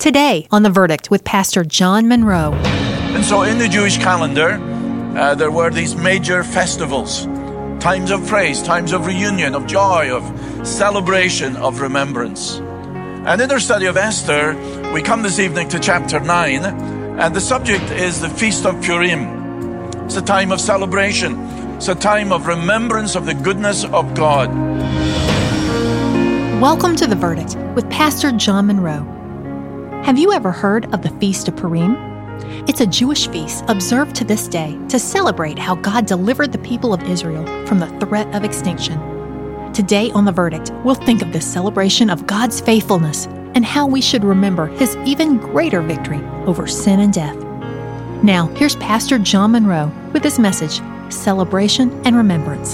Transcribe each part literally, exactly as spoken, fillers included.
Today on The Verdict with Pastor John Monroe. And so in the Jewish calendar, uh, there were these major festivals, times of praise, times of reunion, of joy, of celebration, of remembrance. And in our study of Esther, we come this evening to chapter nine, and the subject is the Feast of Purim. It's a time of celebration. It's a time of remembrance of the goodness of God. Welcome to The Verdict with Pastor John Monroe. Have you ever heard of the Feast of Purim? It's a Jewish feast observed to this day to celebrate how God delivered the people of Israel from the threat of extinction. Today on The Verdict, we'll think of this celebration of God's faithfulness and how we should remember His even greater victory over sin and death. Now, here's Pastor John Monroe with this message, Celebration and Remembrance.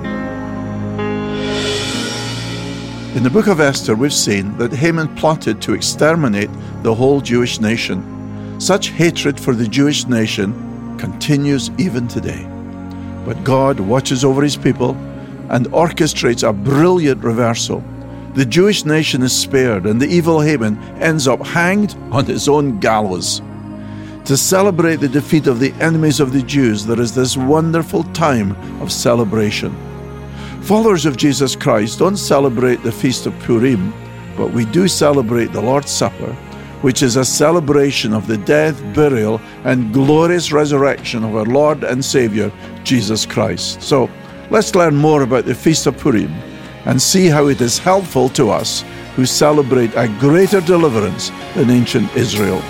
In the book of Esther, we've seen that Haman plotted to exterminate the whole Jewish nation. Such hatred for the Jewish nation continues even today. But God watches over His people and orchestrates a brilliant reversal. The Jewish nation is spared, and the evil Haman ends up hanged on his own gallows. To celebrate the defeat of the enemies of the Jews, there is this wonderful time of celebration. Followers of Jesus Christ don't celebrate the Feast of Purim, but we do celebrate the Lord's Supper, which is a celebration of the death, burial, and glorious resurrection of our Lord and Savior, Jesus Christ. So, let's learn more about the Feast of Purim and see how it is helpful to us who celebrate a greater deliverance than ancient Israel.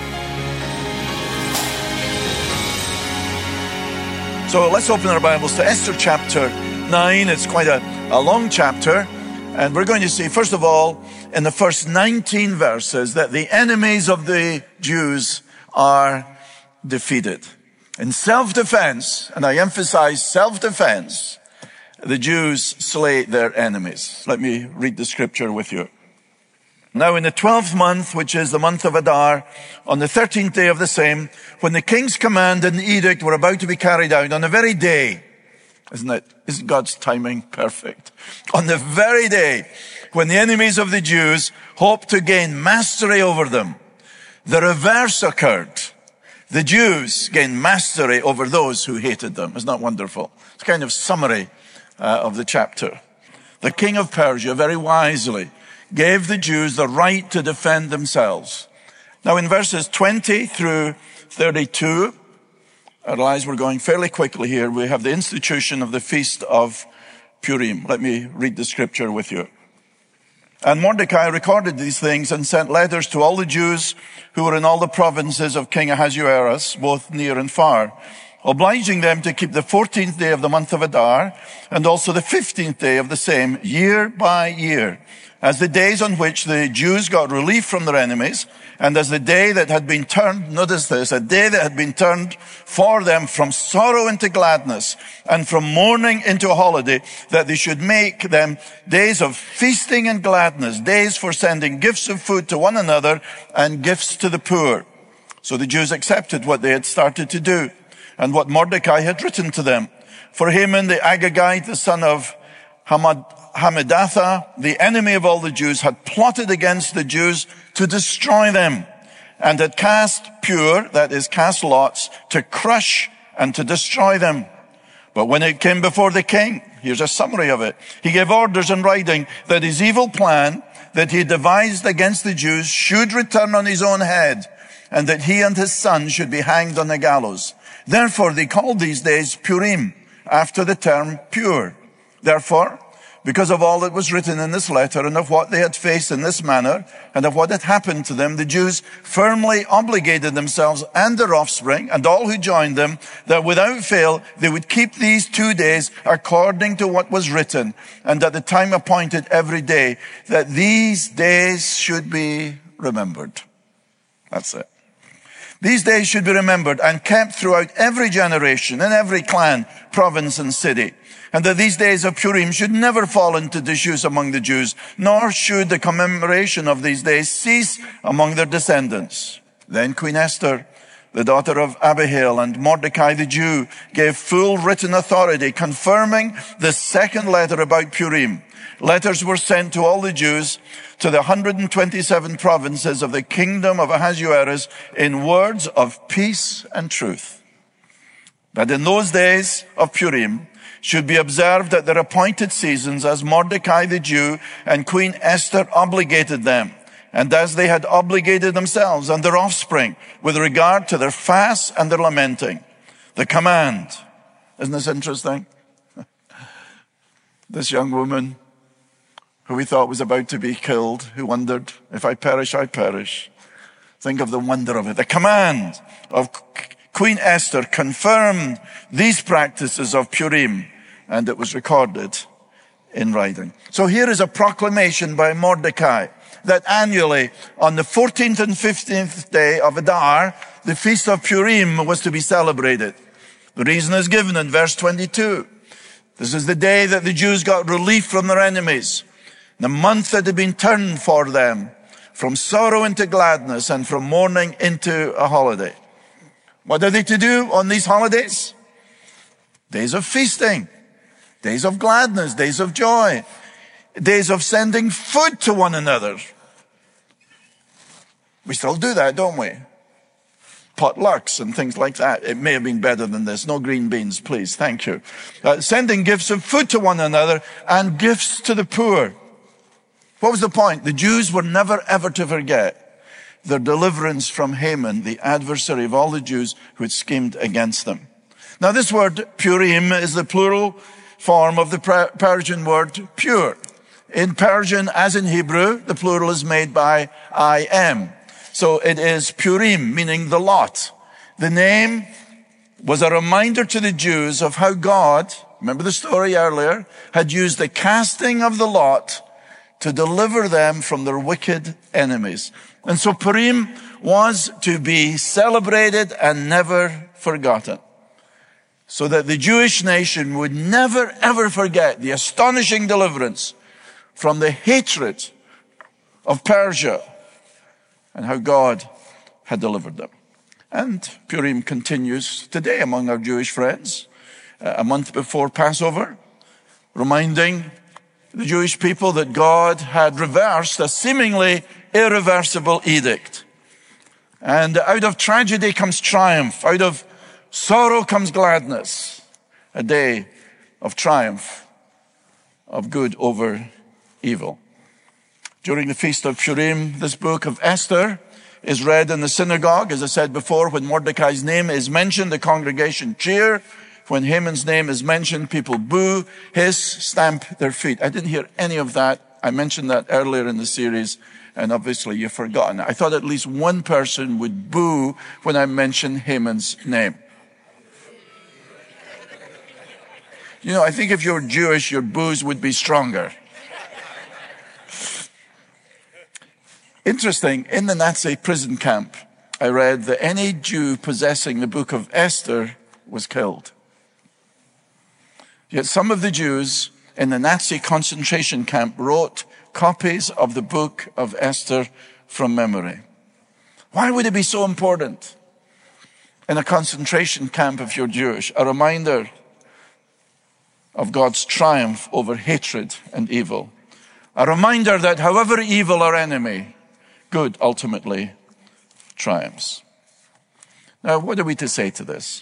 So let's open our Bibles to Esther chapter nine. It's quite a, a long chapter. And we're going to see, first of all, in the first nineteen verses, that the enemies of the Jews are defeated. In self-defense, and I emphasize self-defense, the Jews slay their enemies. Let me read the scripture with you. Now in the twelfth month, which is the month of Adar, on the thirteenth day of the same, when the king's command and edict were about to be carried out, on the very day, isn't it, isn't God's timing perfect? On the very day when the enemies of the Jews hoped to gain mastery over them, the reverse occurred. The Jews gained mastery over those who hated them. Isn't that wonderful? It's a kind of summary uh, of the chapter. The king of Persia very wisely gave the Jews the right to defend themselves. Now in verses twenty through thirty-two, I realize we're going fairly quickly here. We have the institution of the Feast of Purim. Let me read the scripture with you. And Mordecai recorded these things and sent letters to all the Jews who were in all the provinces of King Ahasuerus, both near and far, obliging them to keep the fourteenth day of the month of Adar and also the fifteenth day of the same, year by year, as the days on which the Jews got relief from their enemies, and as the day that had been turned, notice this, a day that had been turned for them from sorrow into gladness, and from mourning into a holiday, that they should make them days of feasting and gladness, days for sending gifts of food to one another and gifts to the poor. So the Jews accepted what they had started to do, and what Mordecai had written to them. For Haman the Agagite, the son of Hamad, Hammedatha, the enemy of all the Jews, had plotted against the Jews to destroy them, and had cast pure, that is, cast lots, to crush and to destroy them. But when it came before the king, here's a summary of it, he gave orders in writing that his evil plan that he devised against the Jews should return on his own head, and that he and his son should be hanged on the gallows. Therefore they called these days Purim, after the term pure. Therefore, because of all that was written in this letter and of what they had faced in this manner and of what had happened to them, the Jews firmly obligated themselves and their offspring and all who joined them that without fail they would keep these two days according to what was written, and at the time appointed every day, that these days should be remembered. That's it. These days should be remembered and kept throughout every generation, in every clan, province, and city. And that these days of Purim should never fall into disuse among the Jews, nor should the commemoration of these days cease among their descendants. Then Queen Esther, the daughter of Abihail, and Mordecai the Jew gave full written authority, confirming the second letter about Purim, letters were sent to all the Jews to the one hundred twenty-seven provinces of the kingdom of Ahasuerus in words of peace and truth. That in those days of Purim should be observed at their appointed seasons, as Mordecai the Jew and Queen Esther obligated them, and as they had obligated themselves and their offspring with regard to their fasts and their lamenting. The command. Isn't this interesting? This young woman who we thought was about to be killed, who wondered, if I perish, I perish. Think of the wonder of it. The command of Queen Esther confirmed these practices of Purim, and it was recorded in writing. So here is a proclamation by Mordecai that annually on the fourteenth and fifteenth day of Adar, the feast of Purim was to be celebrated. The reason is given in verse twenty-two. This is the day that the Jews got relief from their enemies. The month that had been turned for them from sorrow into gladness and from mourning into a holiday. What are they to do on these holidays? Days of feasting, days of gladness, days of joy, days of sending food to one another. We still do that, don't we? Potlucks and things like that. It may have been better than this. No green beans, please. Thank you. Uh, sending gifts of food to one another and gifts to the poor. What was the point? The Jews were never ever to forget their deliverance from Haman, the adversary of all the Jews who had schemed against them. Now this word Purim is the plural form of the Persian word pure. In Persian, as in Hebrew, the plural is made by I am. So it is Purim, meaning the lot. The name was a reminder to the Jews of how God, remember the story earlier, had used the casting of the lot to deliver them from their wicked enemies. And so Purim was to be celebrated and never forgotten, so that the Jewish nation would never ever forget the astonishing deliverance from the hatred of Persia and how God had delivered them. And Purim continues today among our Jewish friends, uh, a month before Passover, reminding the Jewish people that God had reversed a seemingly irreversible edict. And out of tragedy comes triumph. Out of sorrow comes gladness. A day of triumph, of good over evil. During the Feast of Purim, this book of Esther is read in the synagogue. As I said before, when Mordecai's name is mentioned, the congregation cheer. When Haman's name is mentioned, people boo, hiss, stamp their feet. I didn't hear any of that. I mentioned that earlier in the series, and obviously you've forgotten. I thought at least one person would boo when I mentioned Haman's name. You know, I think if you're Jewish, your boos would be stronger. Interesting, in the Nazi prison camp, I read that any Jew possessing the book of Esther was killed. Yet some of the Jews in the Nazi concentration camp wrote copies of the book of Esther from memory. Why would it be so important in a concentration camp if you're Jewish? A reminder of God's triumph over hatred and evil. A reminder that however evil our enemy, good ultimately triumphs. Now, what are we to say to this?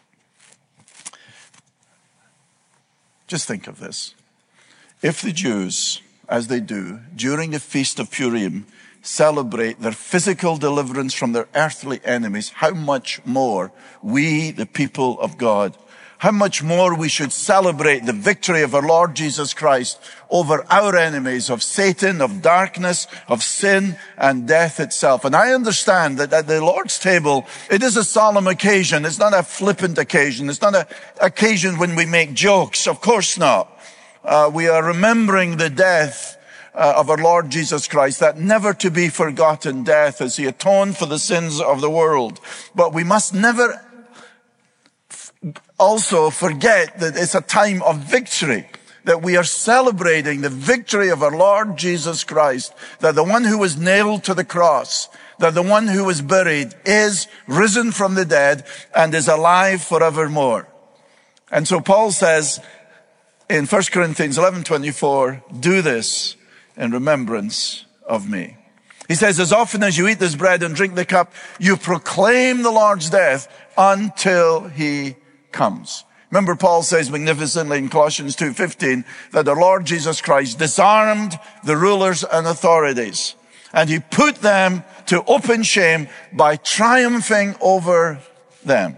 Just think of this. If the Jews, as they do, during the Feast of Purim, celebrate their physical deliverance from their earthly enemies, how much more we, the people of God, how much more we should celebrate the victory of our Lord Jesus Christ over our enemies of Satan, of darkness, of sin, and death itself. And I understand that at the Lord's table, it is a solemn occasion. It's not a flippant occasion. It's not an occasion when we make jokes. Of course not. Uh, we are remembering the death uh, of our Lord Jesus Christ, that never to be forgotten death as he atoned for the sins of the world. But we must never also forget that it's a time of victory, that we are celebrating the victory of our Lord Jesus Christ, that the one who was nailed to the cross, that the one who was buried is risen from the dead and is alive forevermore. And so Paul says in First Corinthians eleven twenty-four, do this in remembrance of me. He says, as often as you eat this bread and drink the cup, you proclaim the Lord's death until he comes. Remember, Paul says magnificently in Colossians two fifteen that the Lord Jesus Christ disarmed the rulers and authorities, and he put them to open shame by triumphing over them.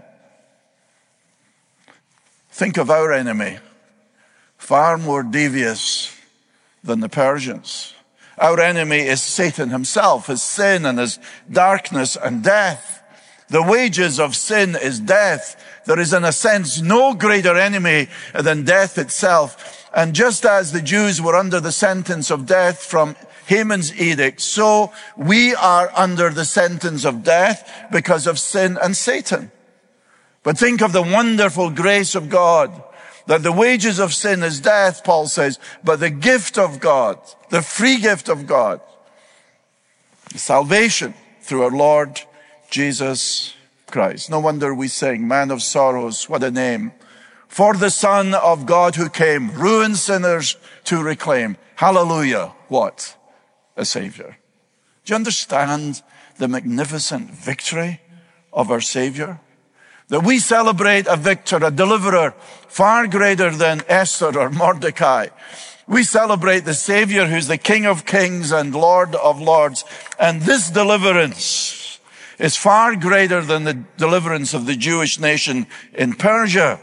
Think of our enemy, far more devious than the Persians. Our enemy is Satan himself, his sin and his darkness and death. The wages of sin is death. There is, in a sense, no greater enemy than death itself. And just as the Jews were under the sentence of death from Haman's edict, so we are under the sentence of death because of sin and Satan. But think of the wonderful grace of God, that the wages of sin is death, Paul says, but the gift of God, the free gift of God, salvation through our Lord Jesus Christ. No wonder we sing, Man of Sorrows, what a name. For the Son of God who came, ruined sinners to reclaim. Hallelujah. What a Savior. Do you understand the magnificent victory of our Savior? That we celebrate a victor, a deliverer, far greater than Esther or Mordecai. We celebrate the Savior who's the King of Kings and Lord of Lords. And this deliverance is far greater than the deliverance of the Jewish nation in Persia.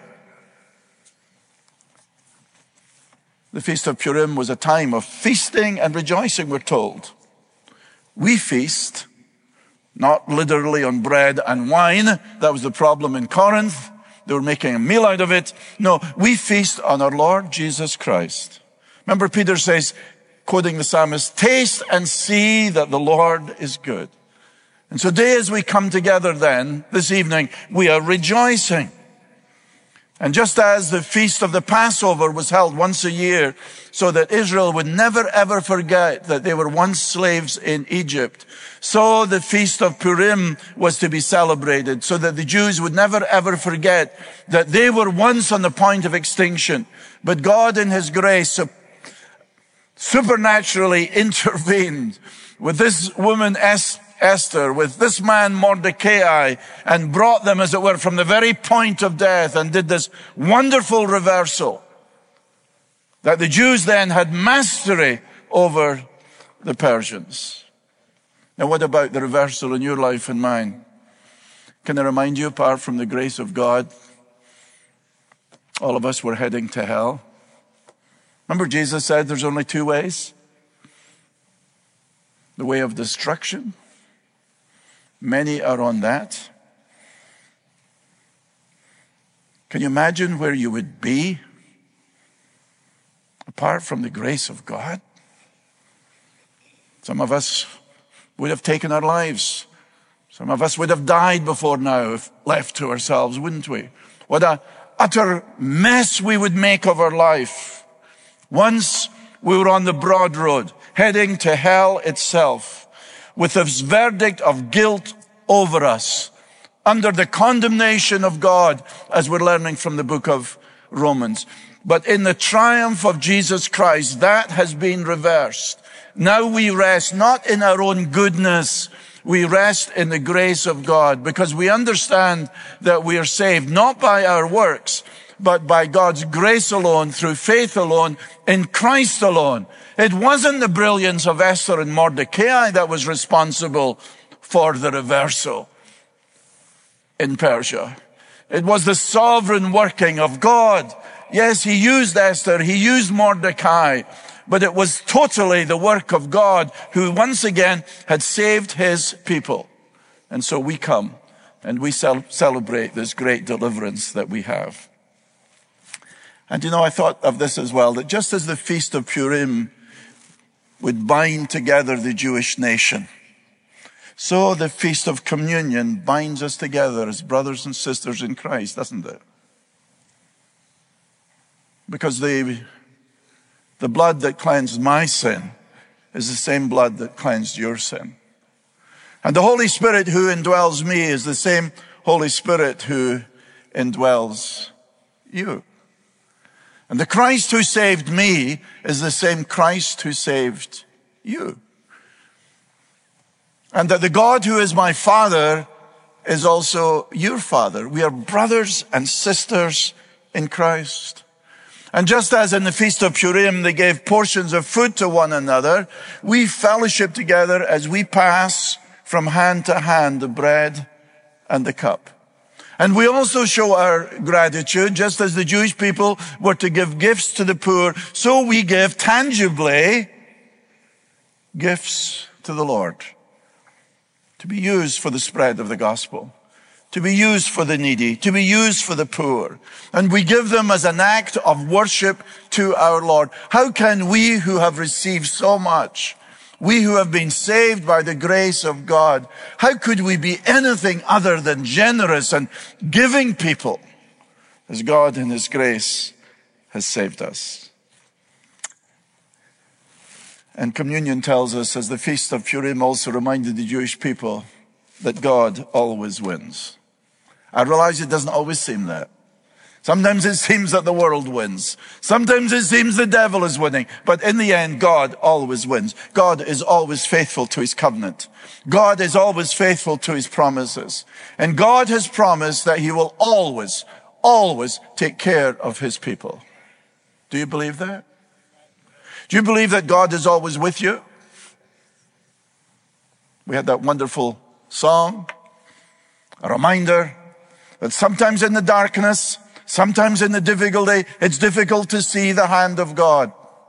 The Feast of Purim was a time of feasting and rejoicing, we're told. We feast, not literally on bread and wine. That was the problem in Corinth. They were making a meal out of it. No, we feast on our Lord Jesus Christ. Remember, Peter says, quoting the psalmist, taste and see that the Lord is good. And so today as we come together then, this evening, we are rejoicing. And just as the feast of the Passover was held once a year so that Israel would never ever forget that they were once slaves in Egypt, so the feast of Purim was to be celebrated so that the Jews would never ever forget that they were once on the point of extinction. But God in his grace supernaturally intervened with this woman Esther, Esther, with this man Mordecai, and brought them, as it were, from the very point of death, and did this wonderful reversal that the Jews then had mastery over the Persians. Now, what about the reversal in your life and mine? Can I remind you, apart from the grace of God, all of us were heading to hell. Remember, Jesus said there's only two ways. The way of destruction. Many are on that. Can you imagine where you would be apart from the grace of God? Some of us would have taken our lives. Some of us would have died before now if left to ourselves, wouldn't we? What a utter mess we would make of our life. Once we were on the broad road, heading to hell itself, with this verdict of guilt over us, under the condemnation of God, as we're learning from the book of Romans. But in the triumph of Jesus Christ, that has been reversed. Now we rest not in our own goodness, we rest in the grace of God, because we understand that we are saved not by our works, but by God's grace alone, through faith alone, in Christ alone. It wasn't the brilliance of Esther and Mordecai that was responsible for the reversal in Persia. It was the sovereign working of God. Yes, he used Esther, he used Mordecai, but it was totally the work of God, who once again had saved his people. And so we come and we cel- celebrate this great deliverance that we have. And you know, I thought of this as well, that just as the Feast of Purim would bind together the Jewish nation, so the Feast of Communion binds us together as brothers and sisters in Christ, doesn't it? Because the, the blood that cleansed my sin is the same blood that cleansed your sin. And the Holy Spirit who indwells me is the same Holy Spirit who indwells you. And the Christ who saved me is the same Christ who saved you. And that the God who is my Father is also your Father. We are brothers and sisters in Christ. And just as in the Feast of Purim, they gave portions of food to one another, we fellowship together as we pass from hand to hand the bread and the cup. And we also show our gratitude, just as the Jewish people were to give gifts to the poor, so we give tangibly gifts to the Lord, to be used for the spread of the gospel, to be used for the needy, to be used for the poor. And we give them as an act of worship to our Lord. How can we who have received so much, we who have been saved by the grace of God, how could we be anything other than generous and giving people as God in His grace has saved us? And communion tells us, as the Feast of Purim also reminded the Jewish people, that God always wins. I realize it doesn't always seem that. Sometimes it seems that the world wins. Sometimes it seems the devil is winning. But in the end, God always wins. God is always faithful to His covenant. God is always faithful to His promises. And God has promised that He will always, always take care of His people. Do you believe that? Do you believe that God is always with you? We had that wonderful song, a reminder that sometimes in the darkness, sometimes in the difficulty, it's difficult to see the hand of God.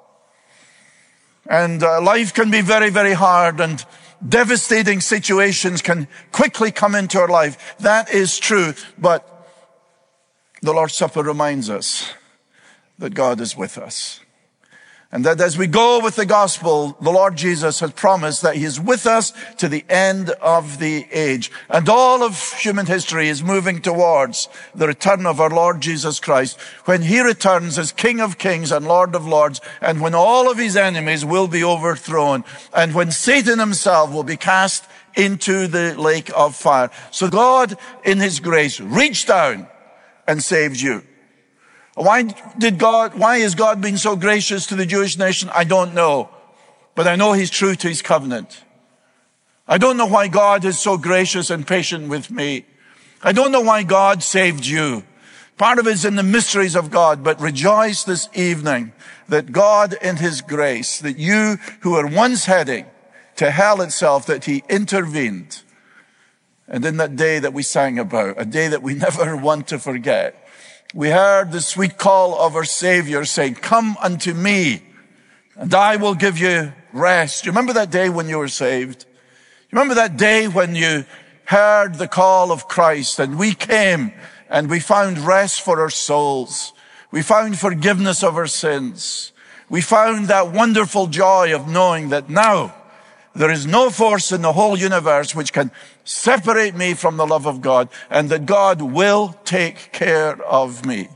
And uh, life can be very, very hard, and devastating situations can quickly come into our life. That is true, but the Lord's Supper reminds us that God is with us. And that as we go with the gospel, the Lord Jesus has promised that He is with us to the end of the age. And all of human history is moving towards the return of our Lord Jesus Christ, when He returns as King of Kings and Lord of Lords, and when all of His enemies will be overthrown, and when Satan himself will be cast into the lake of fire. So God, in His grace, reached down and saved you. Why did God, why has God been so gracious to the Jewish nation? I don't know. But I know He's true to His covenant. I don't know why God is so gracious and patient with me. I don't know why God saved you. Part of it is in the mysteries of God, but rejoice this evening that God in His grace, that you who were once heading to hell itself, that He intervened. And in that day that we sang about, a day that we never want to forget, we heard the sweet call of our Savior saying, "Come unto me, and I will give you rest." Do you remember that day when you were saved? Do you remember that day when you heard the call of Christ, and we came and we found rest for our souls. We found forgiveness of our sins. We found that wonderful joy of knowing that now there is no force in the whole universe which can separate me from the love of God, and that God will take care of me.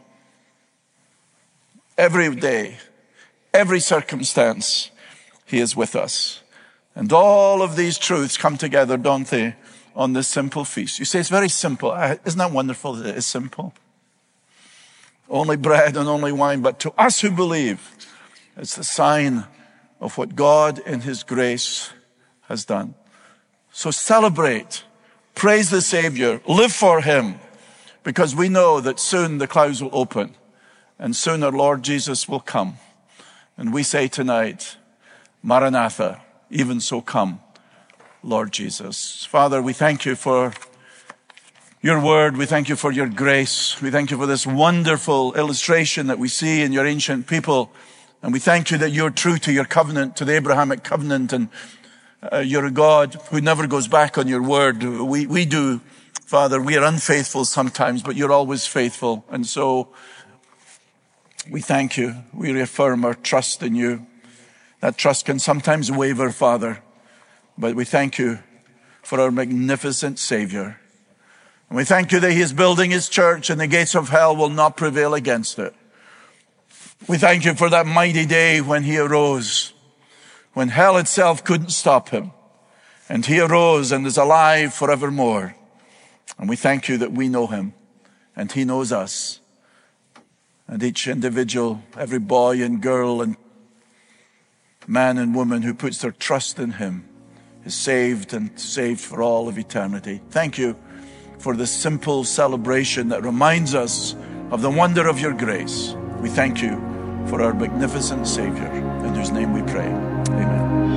Every day, every circumstance, He is with us. And all of these truths come together, don't they, on this simple feast. You say it's very simple. Isn't that wonderful that it is simple? Only bread and only wine, but to us who believe, it's the sign of what God in His grace has done. So celebrate, praise the Savior, live for Him, because we know that soon the clouds will open and soon our Lord Jesus will come. And we say tonight, Maranatha, even so come, Lord Jesus. Father, we thank You for Your word. We thank You for Your grace. We thank You for this wonderful illustration that we see in Your ancient people. And we thank You that You're true to Your covenant, to the Abrahamic covenant, and Uh, you're a God who never goes back on Your word. We, we do, Father. We are unfaithful sometimes, but You're always faithful. And so we thank You. We reaffirm our trust in You. That trust can sometimes waver, Father, but we thank You for our magnificent Savior. And we thank You that He is building His church, and the gates of hell will not prevail against it. We thank You for that mighty day when He arose, when hell itself couldn't stop Him. And He arose and is alive forevermore. And we thank You that we know Him and He knows us. And each individual, every boy and girl and man and woman who puts their trust in him is saved and saved for all of eternity. Thank you for this simple celebration that reminds us of the wonder of your grace. We thank you for our magnificent Savior, in whose name we pray. Amen.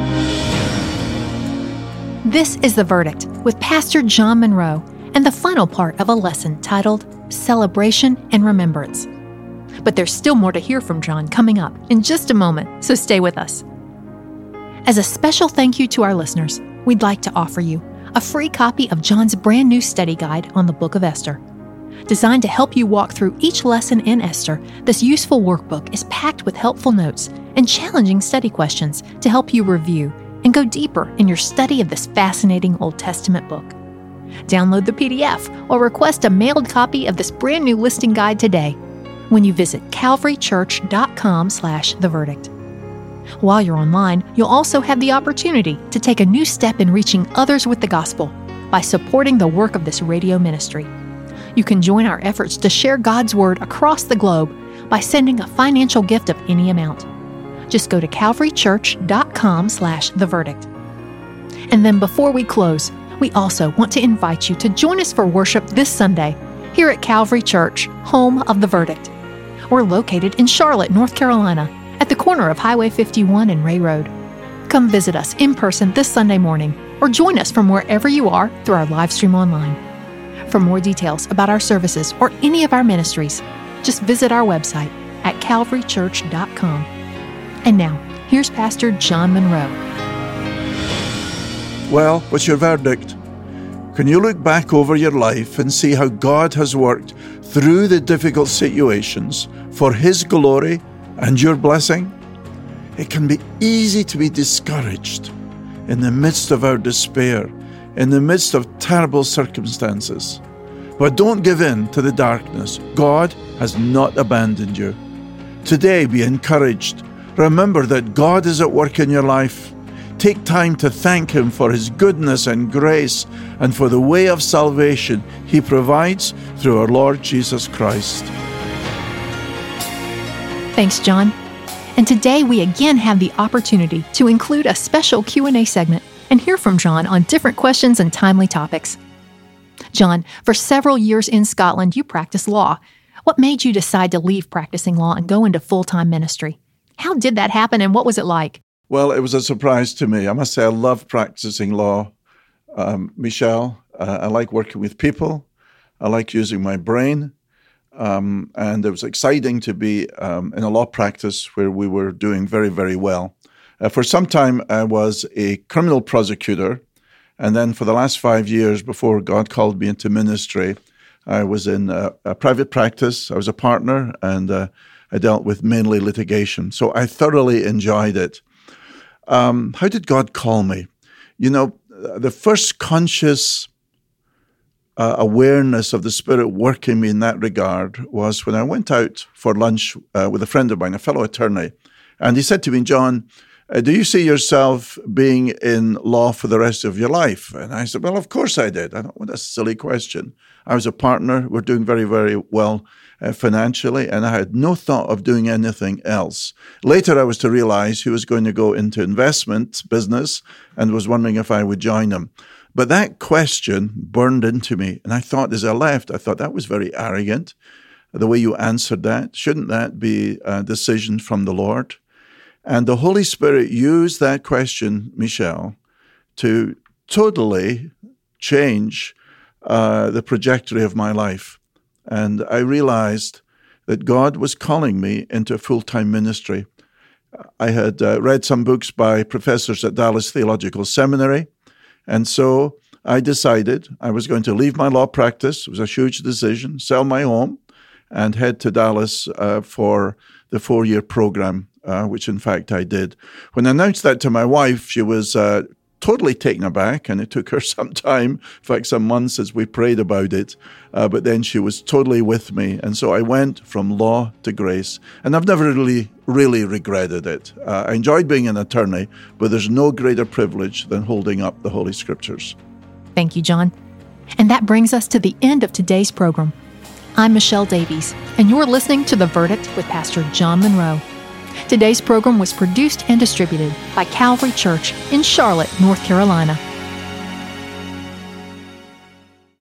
This is The Verdict with Pastor John Monroe and the final part of a lesson titled Celebration and Remembrance. But there's still more to hear from John coming up in just a moment, so stay with us. As a special thank you to our listeners, we'd like to offer you a free copy of John's brand new study guide on the Book of Esther. Designed to help you walk through each lesson in Esther, this useful workbook is packed with helpful notes and challenging study questions to help you review and go deeper in your study of this fascinating Old Testament book. Download the P D F or request a mailed copy of this brand new listing guide today when you visit calvarychurch.com slash the verdict. While you're online, you'll also have the opportunity to take a new step in reaching others with the gospel by supporting the work of this radio ministry. You can join our efforts to share God's Word across the globe by sending a financial gift of any amount. Just go to calvarychurch.com slash the verdict. And then before we close, we also want to invite you to join us for worship this Sunday here at Calvary Church, home of the Verdict. We're located in Charlotte, North Carolina, at the corner of Highway fifty-one and Ray Road. Come visit us in person this Sunday morning or join us from wherever you are through our live stream online. For more details about our services or any of our ministries, just visit our website at calvary church dot com. And now, here's Pastor John Monroe. Well, what's your verdict? Can you look back over your life and see how God has worked through the difficult situations for His glory and your blessing? It can be easy to be discouraged in the midst of our despair, in the midst of terrible circumstances. But don't give in to the darkness. God has not abandoned you. Today, be encouraged. Remember that God is at work in your life. Take time to thank Him for His goodness and grace and for the way of salvation He provides through our Lord Jesus Christ. Thanks, John. And today we again have the opportunity to include a special Q and A segment and hear from John on different questions and timely topics. John, for several years in Scotland, you practiced law. What made you decide to leave practicing law and go into full-time ministry? How did that happen and what was it like? Well, it was a surprise to me. I must say I love practicing law, um, Michelle. Uh, I like working with people. I like using my brain. Um, and it was exciting to be um, in a law practice where we were doing very, very well. Uh, for some time, I was a criminal prosecutor. And then for the last five years before God called me into ministry, I was in a, a private practice. I was a partner, and uh, I dealt with mainly litigation. So I thoroughly enjoyed it. Um, how did God call me? You know, the first conscious uh, awareness of the Spirit working me in that regard was when I went out for lunch uh, with a friend of mine, a fellow attorney. And he said to me, John, uh, do you see yourself being in law for the rest of your life? And I said, well, of course I did. I don't want a silly question. I was a partner. We're doing very, very well uh, financially, and I had no thought of doing anything else. Later, I was to realize he was going to go into investment business and was wondering if I would join him. But that question burned into me, and I thought as I left, I thought that was very arrogant, the way you answered that. Shouldn't that be a decision from the Lord? And the Holy Spirit used that question, Michelle, to totally change uh, the trajectory of my life. And I realized that God was calling me into full-time ministry. I had uh, read some books by professors at Dallas Theological Seminary, and so I decided I was going to leave my law practice. It was a huge decision, sell my home, and head to Dallas uh, for the four-year program, uh, which in fact I did. When I announced that to my wife, she was uh, totally taken aback, and it took her some time, in fact some months as we prayed about it, uh, but then she was totally with me. And so I went from law to grace, and I've never really, really regretted it. Uh, I enjoyed being an attorney, but there's no greater privilege than holding up the Holy Scriptures. Thank you, John. And that brings us to the end of today's program. I'm Michelle Davies, and you're listening to The Verdict with Pastor John Monroe. Today's program was produced and distributed by Calvary Church in Charlotte, North Carolina.